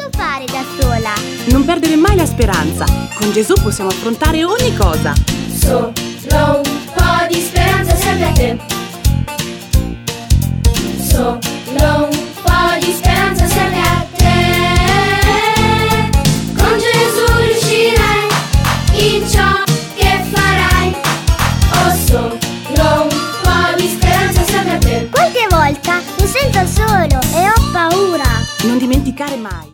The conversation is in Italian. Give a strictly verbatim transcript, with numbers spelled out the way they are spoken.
posso fare da sola. Non perdere mai la speranza. Con Gesù possiamo affrontare ogni cosa. Solo un po' di speranza serve a te. Solo un po' di speranza serve a te. Con Gesù riuscirai in ciò che farai. Oh, solo un po' di speranza serve a te. Qualche volta mi sento solo e ho paura. Non dimenticare mai.